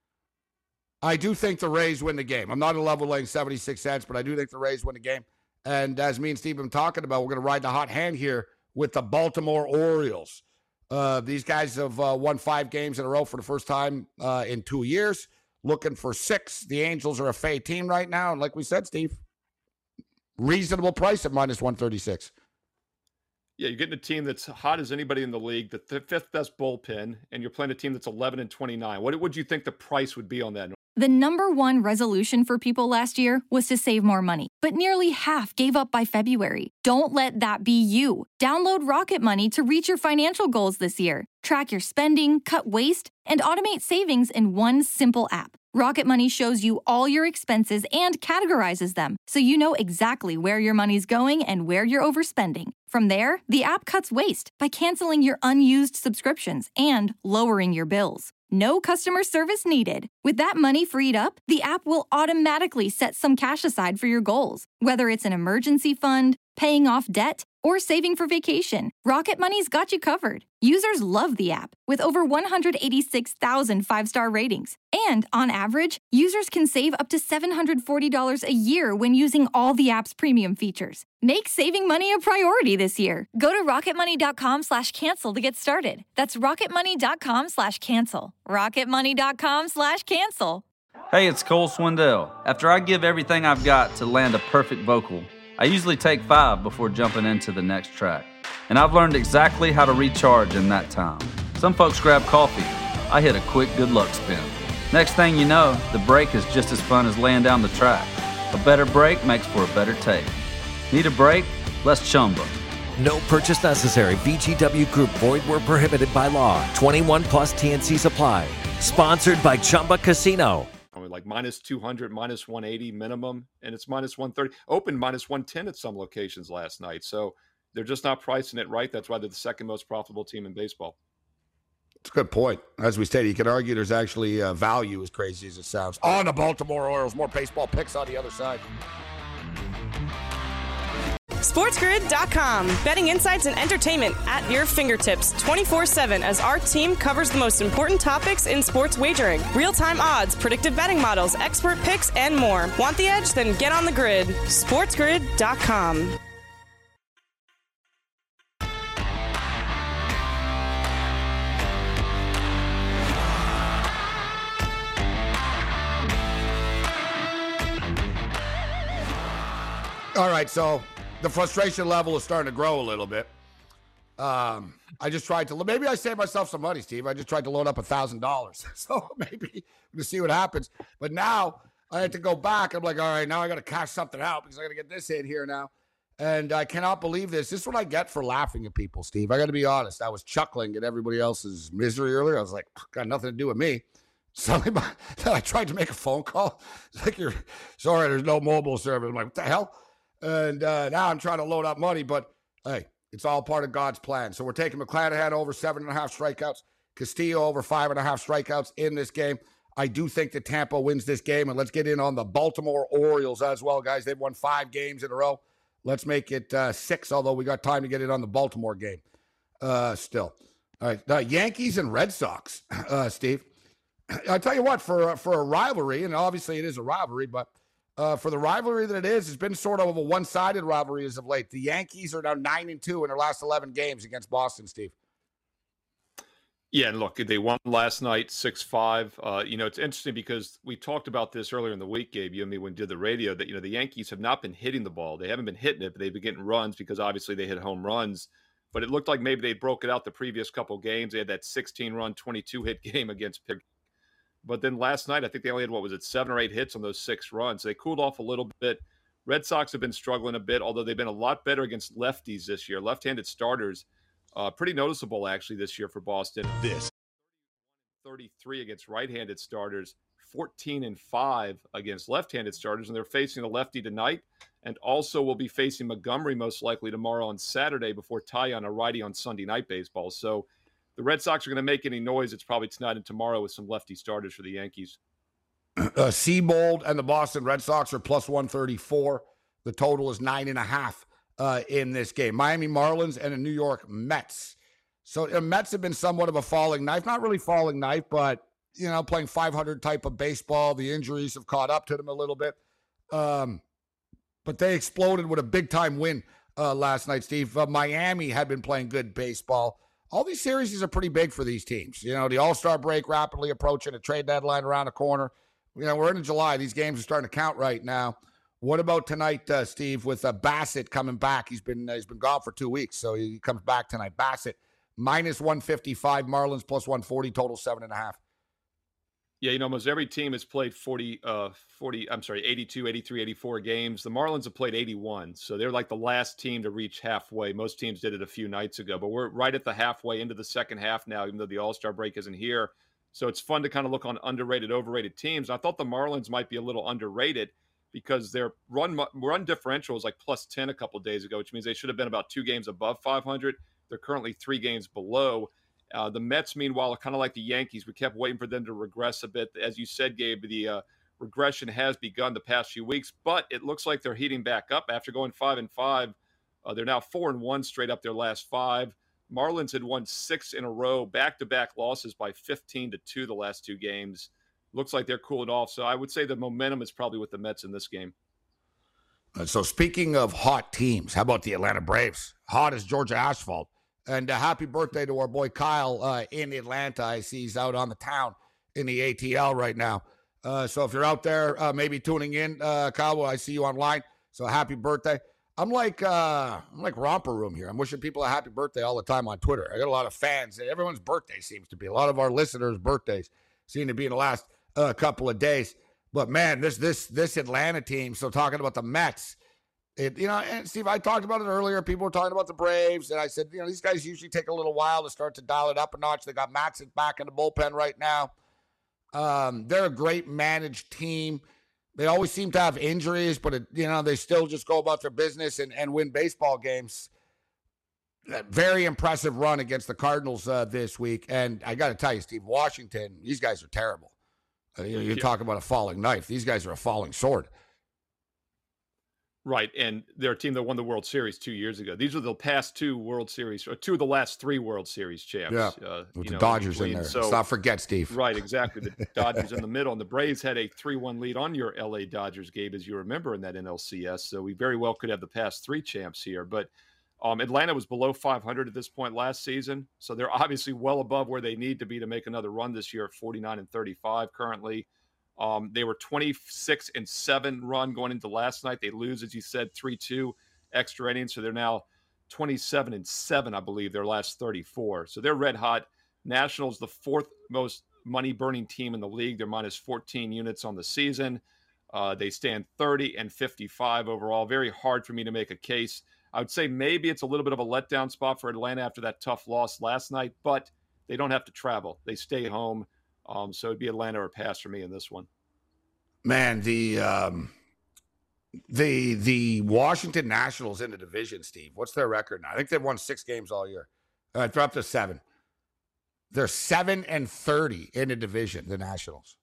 Speaker 5: I do think the Rays win the game. I'm not at a level laying 76 cents, but I do think the Rays win the game. And as me and Steve have been talking about, we're going to ride the hot hand here with the Baltimore Orioles. These guys have won 5 games in a row for the first time in 2 years. Looking for 6. The Angels are a fade team right now. And like we said, Steve, reasonable price at -136.
Speaker 6: Yeah, you're getting a team that's hot as anybody in the league, the 5th best bullpen, and you're playing a team that's 11-29. What would you think the price would be on that?
Speaker 7: The number one resolution for people last year was to save more money, but nearly half gave up by February. Don't let that be you. Download Rocket Money to reach your financial goals this year. Track your spending, cut waste, and automate savings in one simple app. Rocket Money shows you all your expenses and categorizes them, so you know exactly where your money's going and where you're overspending. From there, the app cuts waste by canceling your unused subscriptions and lowering your bills. No customer service needed. With that money freed up, the app will automatically set some cash aside for your goals. Whether it's an emergency fund, paying off debt, or saving for vacation, Rocket Money's got you covered. Users love the app, with over 186,000 five-star ratings. And on average, users can save up to $740 a year when using all the app's premium features. Make saving money a priority this year. Go to rocketmoney.com/cancel to get started. That's rocketmoney.com/cancel. rocketmoney.com/cancel.
Speaker 2: Hey, it's Cole Swindell. After I give everything I've got to land a perfect vocal, I usually take 5 before jumping into the next track. And I've learned exactly how to recharge in that time. Some folks grab coffee. I hit a quick good luck spin. Next thing you know, the break is just as fun as laying down the track. A better break makes for a better take. Need a break? Let's Chumba.
Speaker 3: No purchase necessary. VGW Group. Void where prohibited by law. 21 plus TNC Supply. Sponsored by Chumba Casino.
Speaker 6: Like -200, -180 minimum, and it's -130. Open -110 at some locations last night. So they're just not pricing it right. That's why they're the second most profitable team in baseball.
Speaker 5: It's a good point. As we stated, you could argue there's actually value, as crazy as it sounds, on the Baltimore Orioles. More baseball picks on the other side.
Speaker 4: SportsGrid.com. Betting insights and entertainment at your fingertips 24/7 as our team covers the most important topics in sports wagering. Real-time odds, predictive betting models, expert picks, and more. Want the edge? Then get on the grid. SportsGrid.com.
Speaker 5: All right, so the frustration level is starting to grow a little bit. I just tried to, maybe I saved myself some money, Steve. I just tried to load up $1,000. So maybe we'll see what happens. But now I had to go back. I'm like, all right, now I got to cash something out because I got to get this in here now. And I cannot believe this. This is what I get for laughing at people, Steve. I got to be honest. I was chuckling at everybody else's misery earlier. I was like, got nothing to do with me. Suddenly, I tried to make a phone call. It's like, sorry, there's no mobile service. I'm like, what the hell? And now I'm trying to load up money, but hey, it's all part of God's plan. So we're taking McClanahan over 7.5 strikeouts, Castillo over 5.5 strikeouts in this game. I do think that Tampa wins this game, and let's get in on the Baltimore Orioles as well, guys. They've won 5 games in a row. Let's make it 6, although we got time to get in on the Baltimore game still. All right, Yankees and Red Sox, Steve. I'll tell you what, for a rivalry, and obviously it is a rivalry, but for the rivalry that it is, it's been sort of a one-sided rivalry as of late. The Yankees are now 9-2 in their last 11 games against Boston, Steve.
Speaker 6: Yeah, and look, they won last night 6-5. It's interesting because we talked about this earlier in the week, Gabe, you and me, when we did the radio, that, the Yankees have not been hitting the ball. They haven't been hitting it, but they've been getting runs because obviously they hit home runs. But it looked like maybe they broke it out the previous couple games. They had that 16-run, 22-hit game against Pittsburgh. But then last night, I think they only had, 7 or 8 hits on those 6 runs. So they cooled off a little bit. Red Sox have been struggling a bit, although they've been a lot better against lefties this year. Left-handed starters, pretty noticeable, actually, this year for Boston. 33 against right-handed starters, 14-5 against left-handed starters, and they're facing a lefty tonight, and also will be facing Montgomery most likely tomorrow on Saturday before Taillon, a righty, on Sunday Night Baseball. So the Red Sox are going to make any noise. It's probably tonight and tomorrow with some lefty starters for the Yankees.
Speaker 5: Seabold and the Boston Red Sox are plus 134. The total is 9.5 in this game. Miami Marlins and the New York Mets. So the Mets have been somewhat of a falling knife. Not really falling knife, but, playing 500 type of baseball. The injuries have caught up to them a little bit. But they exploded with a big-time win last night, Steve. Miami had been playing good baseball. All these series are pretty big for these teams. The All-Star break rapidly approaching, a trade deadline around the corner. We're into July. These games are starting to count right now. What about tonight, Steve, with Bassett coming back? He's been gone for 2 weeks, so he comes back tonight. Bassett, minus 155, Marlins plus 140, total 7.5.
Speaker 6: Yeah, almost every team has played 82, 83, 84 games. The Marlins have played 81, so they're like the last team to reach halfway. Most teams did it a few nights ago, but we're right at the halfway into the second half now, even though the All-Star break isn't here. So it's fun to kind of look on underrated, overrated teams. I thought the Marlins might be a little underrated because their run differential was like plus 10 a couple of days ago, which means they should have been about 2 games above 500. They're currently 3 games below. The Mets, meanwhile, are kind of like the Yankees. We kept waiting for them to regress a bit. As you said, Gabe, the regression has begun the past few weeks, but it looks like they're heating back up after going 5-5. They're now 4-1 straight up their last 5. Marlins had won 6 in a row, back-to-back losses by 15-2 the last 2 games. Looks like they're cooling off. So I would say the momentum is probably with the Mets in this game.
Speaker 5: So speaking of hot teams, how about the Atlanta Braves? Hot as Georgia asphalt. And happy birthday to our boy Kyle in Atlanta. I see he's out on the town in the ATL right now. So if you're out there maybe tuning in, Kyle, I see you online. So happy birthday. I'm like Romper Room here. I'm wishing people a happy birthday all the time on Twitter. I got a lot of fans. Everyone's birthday seems to be. A lot of our listeners' birthdays seem to be in the last couple of days. But, man, this Atlanta team, so talking about the Mets, and Steve, I talked about it earlier. People were talking about the Braves, and I said, these guys usually take a little while to start to dial it up a notch. They got Matson back in the bullpen right now. They're a great managed team. They always seem to have injuries, but, they still just go about their business and win baseball games. Very impressive run against the Cardinals this week. And I got to tell you, Steve, Washington, these guys are terrible. You talk about a falling knife. These guys are a falling sword.
Speaker 6: Right, and they're a team that won the World Series 2 years ago. These are the past 2 World Series, or 2 of the last 3 World Series champs.
Speaker 5: Yeah, with the Dodgers in there. So, let's not forget, Steve.
Speaker 6: Right, exactly. The Dodgers in the middle, and the Braves had a 3-1 lead on your LA Dodgers, Gabe, as you remember, in that NLCS. So we very well could have the past 3 champs here. But Atlanta was below 500 at this point last season, so they're obviously well above where they need to be to make another run this year at 49-35 currently. They were 26-7 run going into last night. They lose, as you said, 3-2 extra innings. So they're now 27-7, I believe, their last 34. So they're red hot. Nationals, the 4th most money burning team in the league. They're minus 14 units on the season. They stand 30-55 overall. Very hard for me to make a case. I would say maybe it's a little bit of a letdown spot for Atlanta after that tough loss last night, but they don't have to travel. They stay home. So it'd be Atlanta or pass for me in this one.
Speaker 5: Man, the Washington Nationals in the division, Steve. What's their record now? I think they've won 6 games all year. They're up to 7. They're 7-30 in the division, the Nationals.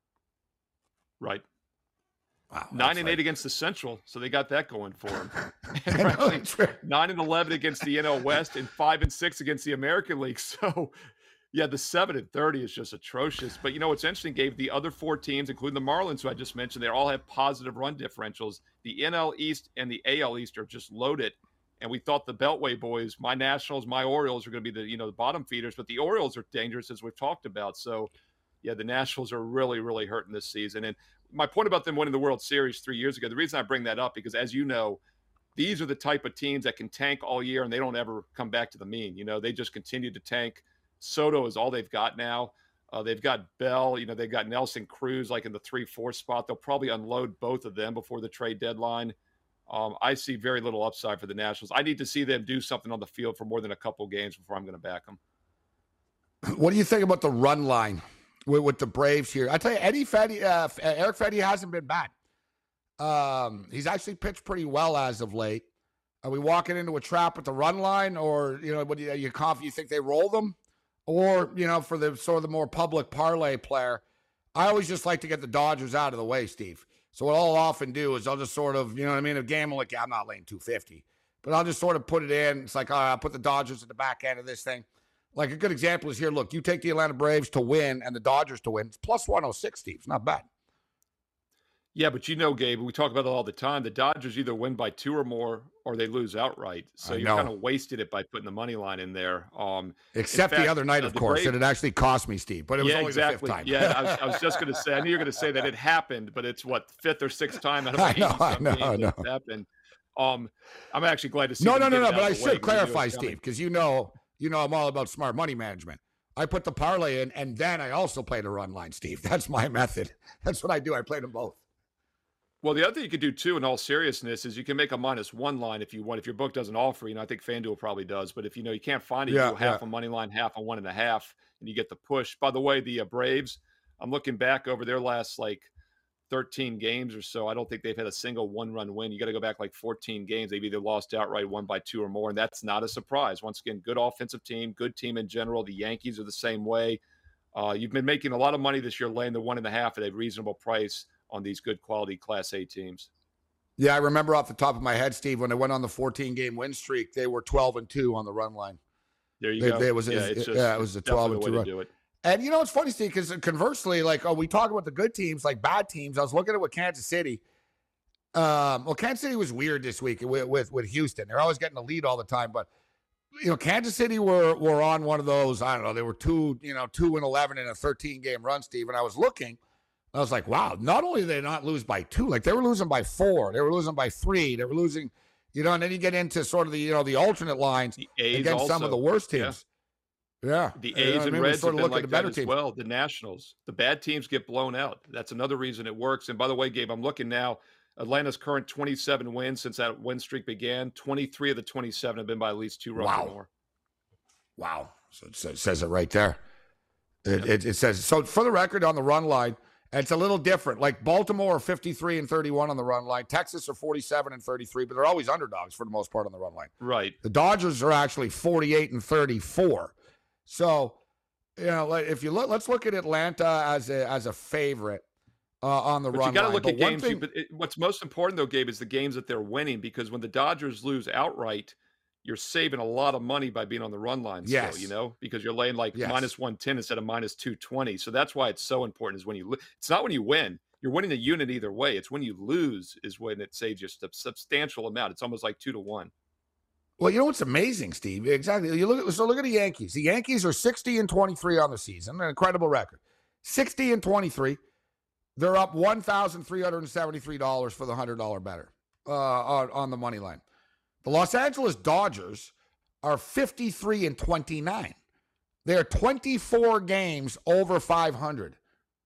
Speaker 6: Right.
Speaker 5: Wow,
Speaker 6: 9-8 against the Central, so they got that going for them. And 9-11 against the NL West and 5-6 against the American League. So. Yeah, the 7-30 is just atrocious. But, what's interesting, Gabe, the other 4 teams, including the Marlins, who I just mentioned, they all have positive run differentials. The NL East and the AL East are just loaded. And we thought the Beltway boys, my Nationals, my Orioles, are going to be the bottom feeders. But the Orioles are dangerous, as we've talked about. So, yeah, the Nationals are really, really hurting this season. And my point about them winning the World Series 3 years ago, the reason I bring that up, because as you know, these are the type of teams that can tank all year and they don't ever come back to the mean. They just continue to tank. Soto is all they've got now. They've got Bell. They've got Nelson Cruz like in the 3-4 spot. They'll probably unload both of them before the trade deadline. I see very little upside for the Nationals. I need to see them do something on the field for more than a couple games before I'm going to back them.
Speaker 5: What do you think about the run line with the Braves here? I tell you, Eric Fedde hasn't been bad. He's actually pitched pretty well as of late. Are we walking into a trap with the run line, or what are you confident you think they roll them? Or, for the sort of the more public parlay player, I always just like to get the Dodgers out of the way, Steve. So what I'll often do is I'll just sort of, a game like, I'm not laying 250, but I'll just sort of put it in. It's like, all right, I'll put the Dodgers at the back end of this thing. Like a good example is here. Look, you take the Atlanta Braves to win and the Dodgers to win. It's plus 106, Steve. It's not bad.
Speaker 6: Yeah, but Gabe, we talk about it all the time. The Dodgers either win by 2 or more or they lose outright. So you kind of wasted it by putting the money line in there.
Speaker 5: Except the other night, of course, and it actually cost me, Steve. But it was only the 5th time.
Speaker 6: Yeah, I was just going to say, I knew you were going to say that it happened, but it's what, 5th or 6th time out of
Speaker 5: I know.
Speaker 6: It's happened. I'm actually glad to see.
Speaker 5: No. But I should clarify, Steve, because I'm all about smart money management. I put the parlay in, and then I also play the run line, Steve. That's my method. That's what I do. I play them both.
Speaker 6: Well, the other thing you could do, too, in all seriousness, is you can make a -1 line if you want. If your book doesn't offer, I think FanDuel probably does. But if, you can't find it, you go half a money line, half a 1.5, and you get the push. By the way, the Braves, I'm looking back over their last, 13 games or so. I don't think they've had a single 1-run win. You got to go back 14 games. They've either lost outright, won by 2 or more, and that's not a surprise. Once again, good offensive team, good team in general. The Yankees are the same way. You've been making a lot of money this year laying the 1.5 at a reasonable price on these good quality Class A teams.
Speaker 5: Yeah, I remember off the top of my head, Steve, when they went on the 14-game win streak, they were 12-2 on the run line.
Speaker 6: There you go.
Speaker 5: It was a 12-2 run. And it's funny, Steve, because conversely, we talk about the good teams, bad teams. I was looking at with Kansas City. Kansas City was weird this week with Houston. They're always getting the lead all the time, but Kansas City were on one of those. I don't know. They were 2-11 in a 13-game run, Steve. And I was looking. I was like, wow, not only did they not lose by 2, they were losing by 4. They were losing by 3. They were losing, and then you get into sort of the alternate lines against also, some of the worst teams. Yeah.
Speaker 6: The A's and Reds have been like that as well. The Nationals. The bad teams get blown out. That's another reason it works. And by the way, Gabe, I'm looking now. Atlanta's current 27 wins since that win streak began. 23 of the 27 have been by at least 2 runs or more.
Speaker 5: Wow. So it says it right there. It says, so for the record on the run line, it's a little different. Baltimore are 53-31 on the run line. Texas are 47-33, but they're always underdogs for the most part on the run line.
Speaker 6: Right.
Speaker 5: The Dodgers are actually 48-34. So, if you look, let's look at Atlanta as a favorite. on the run line.
Speaker 6: You got to look at games.
Speaker 5: Thing,
Speaker 6: what's most important, though, Gabe, is the games that they're winning, because when the Dodgers lose outright, you're saving a lot of money by being on the run line still, you know, because you're laying like minus 110 instead of minus 220. So that's why it's so important is when you it's not when you win. You're winning the unit either way. It's when you lose is when it saves you a substantial amount. It's almost like 2-1.
Speaker 5: Well, you know what's amazing, Steve? Exactly. Look at the Yankees. The Yankees are 60-23 on the season, an incredible record. 60-23. They're up $1,373 for the $100 better on the money line. The Los Angeles Dodgers are 53-29. They're 24 games over 500.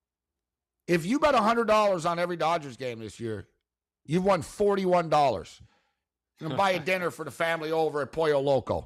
Speaker 5: If you bet $100 on every Dodgers game this year, you've won $41. You can buy a dinner for the family over at Pollo Loco.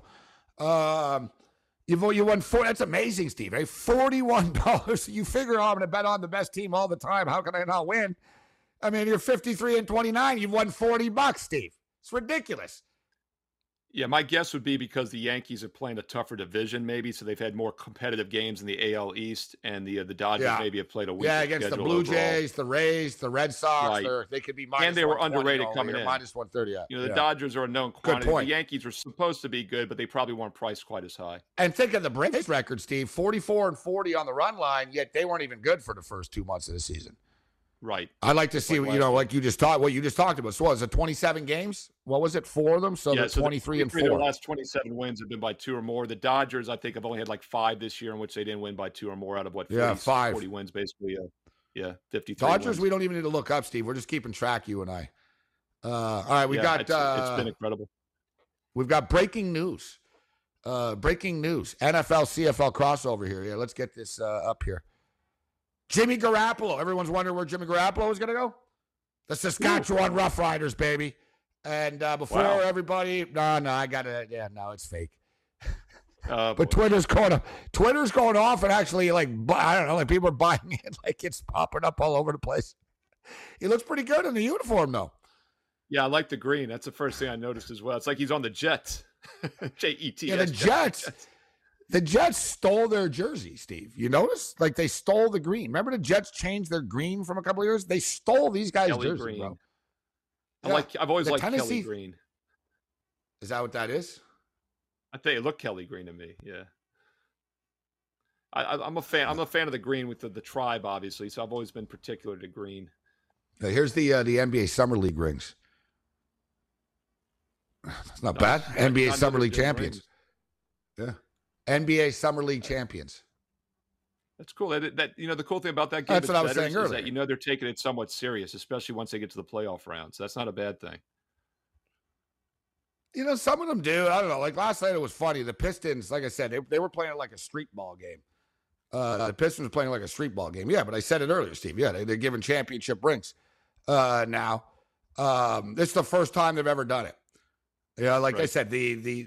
Speaker 5: You won that's amazing, Steve. Eh? $41. You figure I'm going to bet on the best team all the time. How can I not win? I mean, you're 53-29. You've won $40, Steve. It's ridiculous.
Speaker 6: Yeah, my guess would be because the Yankees are playing a tougher division, maybe, so they've had more competitive games in the AL East, and the Dodgers maybe have played a weaker
Speaker 5: against the Blue Jays, the Rays, the Red Sox. Right. They could be minus,
Speaker 6: and they were underrated coming in.
Speaker 5: Minus 130.
Speaker 6: You know, the Dodgers are a known quantity. The Yankees were supposed to be good, but they probably weren't priced quite as high.
Speaker 5: And think of the Braves record, Steve: 44-40 on the run line. Yet they weren't even good for the first 2 months of the season.
Speaker 6: Right.
Speaker 5: I'd like to see, like you just talked about. So was it 27 games? What was it, 4 of them? So they're 23-4.
Speaker 6: The last 27 wins have been by 2 or more. The Dodgers, I think, have only had like 5 this year in which they didn't win by 2 or more out of 40 wins, basically. 53
Speaker 5: Dodgers,
Speaker 6: wins.
Speaker 5: We don't even need to look up, Steve. We're just keeping track, you and I. All right, it's
Speaker 6: been incredible.
Speaker 5: We've got breaking news. NFL, CFL crossover here. Yeah, let's get this up here. Jimmy Garoppolo. Everyone's wondering where Jimmy Garoppolo is going to go. The Saskatchewan Roughriders, baby. And everybody, I got to. Yeah, no, it's fake. But Twitter's going off, and actually, like, I don't know, like people are buying it, like it's popping up all over the place. He looks pretty good in the uniform, though.
Speaker 6: Yeah, I like the green. That's the first thing I noticed as well. It's like he's on the Jets. Jets.
Speaker 5: Yeah, the Jets. The Jets stole their jersey, Steve. You notice? Like, they stole the green. Remember the Jets changed their green from a couple of years? They stole these guys' jerseys,
Speaker 6: green.
Speaker 5: bro.
Speaker 6: I've always liked Kelly Green.
Speaker 5: Is that what that is?
Speaker 6: I think it looked Kelly Green to me, yeah. I'm a fan. I'm a fan of the green with the tribe, obviously, so I've always been particular to green.
Speaker 5: Here's the NBA Summer League rings. That's not bad. NBA Summer League champions. Rings. Yeah. NBA Summer League champions.
Speaker 6: That's cool. That the cool thing about that game
Speaker 5: that's what I was saying earlier.
Speaker 6: Is that they're taking it somewhat serious, especially once they get to the playoff rounds. That's not a bad thing.
Speaker 5: Some of them do. I don't know. Like last night, it was funny. The Pistons, like I said, they were playing like a street ball game. The Pistons were playing like a street ball game. Yeah, but I said it earlier, Steve. Yeah, they're giving championship rings now. This is the first time they've ever done it. Like I said, the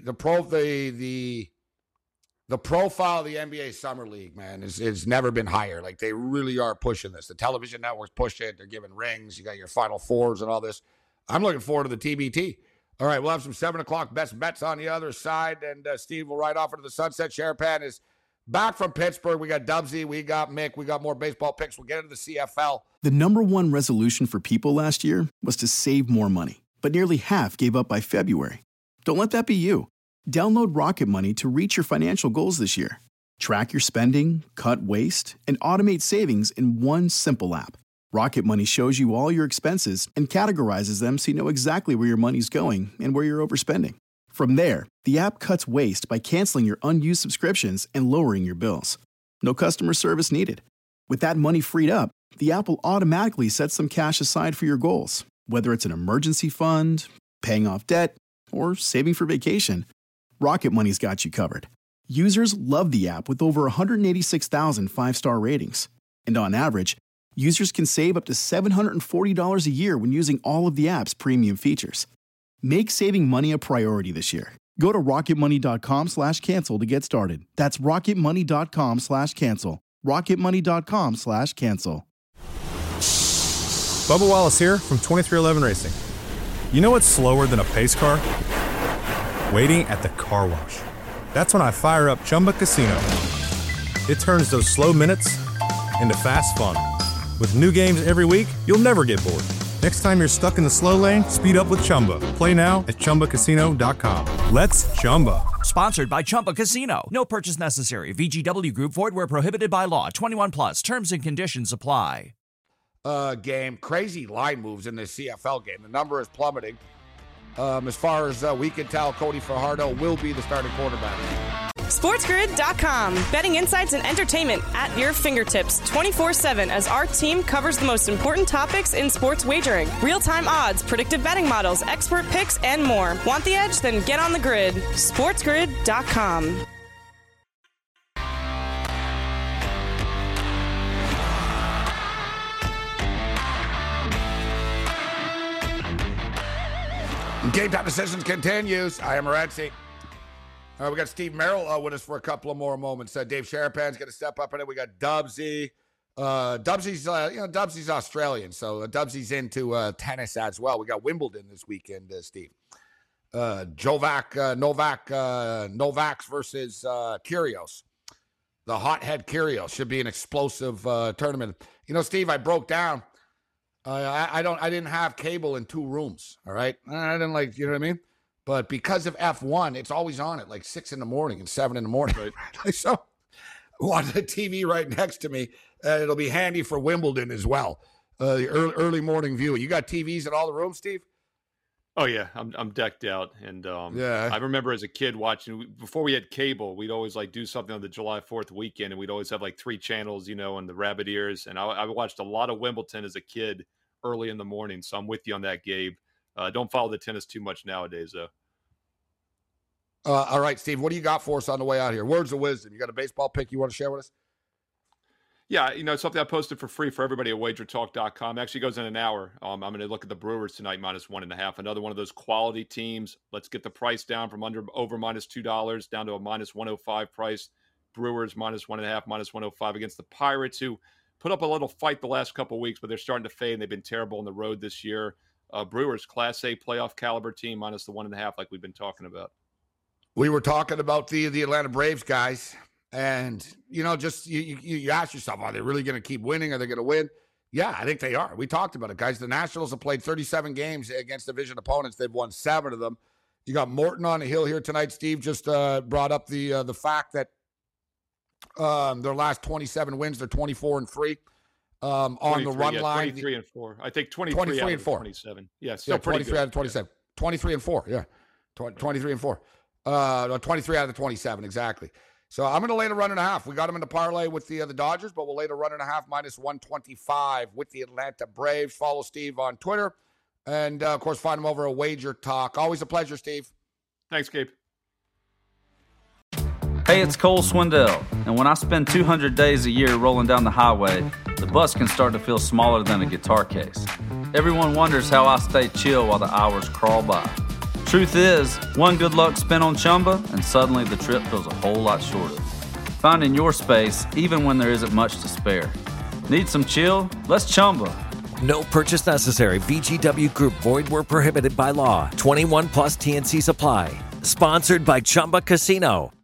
Speaker 5: profile of the NBA Summer League, man, is never been higher. Like, they really are pushing this. The television networks push it. They're giving rings. You got your Final Fours and all this. I'm looking forward to the TBT. All right, we'll have some 7 o'clock best bets on the other side, and Steve will ride off into the sunset. Sherapan is back from Pittsburgh. We got Dubsy. We got Mick. We got more baseball picks. We'll get into the CFL.
Speaker 1: The number one resolution for people last year was to save more money, but nearly half gave up by February. Don't let that be you. Download Rocket Money to reach your financial goals this year. Track your spending, cut waste, and automate savings in one simple app. Rocket Money shows you all your expenses and categorizes them so you know exactly where your money's going and where you're overspending. From there, the app cuts waste by canceling your unused subscriptions and lowering your bills. No customer service needed. With that money freed up, the app will automatically set some cash aside for your goals, whether it's an emergency fund, paying off debt, or saving for vacation. Rocket Money's got you covered. Users love the app with over 186,000 five-star ratings. And on average, users can save up to $740 a year when using all of the app's premium features. Make saving money a priority this year. Go to rocketmoney.com/cancel to get started. That's rocketmoney.com/cancel. rocketmoney.com/cancel.
Speaker 8: Bubba Wallace here from 2311 Racing. You know what's slower than a pace car? Waiting at the car wash. That's when I fire up Chumba Casino. It turns those slow minutes into fast fun. With new games every week, you'll never get bored. Next time you're stuck in the slow lane, speed up with Chumba. Play now at ChumbaCasino.com. Let's Chumba.
Speaker 9: Sponsored by Chumba Casino. No purchase necessary. VGW Group. Void where prohibited by law. 21 plus. Terms and conditions apply.
Speaker 5: Game. Crazy line moves in this CFL game. The number is plummeting. As far as we can tell, Cody Fajardo will be the starting quarterback.
Speaker 4: SportsGrid.com. Betting insights and entertainment at your fingertips 24/7 as our team covers the most important topics in sports wagering. Real-time odds, predictive betting models, expert picks, and more. Want the edge? Then get on the grid. SportsGrid.com.
Speaker 5: Game Time Decisions continues. I am Morency. We got Steve Merrill with us for a couple of more moments. Dave Sharapan's going to step up in it. We got Dubsy. Dubsy's Australian, so Dubsy's into tennis as well. We got Wimbledon this weekend, Steve. Novak versus Kyrgios. The hothead Kyrgios should be an explosive tournament. You know, Steve, I broke down. I didn't have cable in 2 rooms. All right, I didn't you know what I mean. But because of F1, it's always on at 6 in the morning and 7 in the morning. Right. So I want the TV right next to me. It'll be handy for Wimbledon as well. The early morning viewing. You got TVs in all the rooms, Steve?
Speaker 6: Oh yeah, I'm decked out, and
Speaker 5: yeah.
Speaker 6: I remember as a kid watching before we had cable. We'd always do something on the July 4th weekend, and we'd always have 3 channels, and the rabbit ears. And I watched a lot of Wimbledon as a kid early in the morning. So I'm with you on that, Gabe. Don't follow the tennis too much nowadays, though.
Speaker 5: All right, Steve, what do you got for us on the way out here? Words of wisdom. You got a baseball pick you want to share with us?
Speaker 6: Yeah, it's something I posted for free for everybody at wagertalk.com. Actually goes in an hour. I'm going to look at the Brewers tonight, -1.5. Another one of those quality teams. Let's get the price down from over -$2 down to a -105 price. Brewers -1.5, -105 against the Pirates, who put up a little fight the last couple of weeks, but they're starting to fade, and they've been terrible on the road this year. Brewers, Class A playoff caliber team, -1.5, like we've been talking about.
Speaker 5: We were talking about the Atlanta Braves guys, and just you ask yourself, are they really going to keep winning? Are they going to win? Yeah, I think they are. We talked about it, guys. The Nationals have played 37 games against division opponents. They've won 7 of them. You got Morton on the hill here tonight. Steve just brought up the fact that their last 27 wins, they're 24-3 on the run line.
Speaker 6: 23-4. I think 23 out of 27. Yeah, still pretty
Speaker 5: 23
Speaker 6: good.
Speaker 5: out of 27. 23-4. Yeah, 23-4. 23 out of the 27, exactly. So I'm going to lay the 1.5. We got them in the parlay with the Dodgers, but we'll lay the 1.5 -125 with the Atlanta Braves. Follow Steve on Twitter. And, of course, find him over at Wager Talk. Always a pleasure, Steve.
Speaker 6: Thanks, Gabe.
Speaker 2: Hey, it's Cole Swindell, and when I spend 200 days a year rolling down the highway, the bus can start to feel smaller than a guitar case. Everyone wonders how I stay chill while the hours crawl by. Truth is, one good luck spin on Chumba, and suddenly the trip feels a whole lot shorter. Finding your space, even when there isn't much to spare. Need some chill? Let's Chumba.
Speaker 3: No purchase necessary. VGW Group. Void where prohibited by law. 21 plus TNC Supply. Sponsored by Chumba Casino.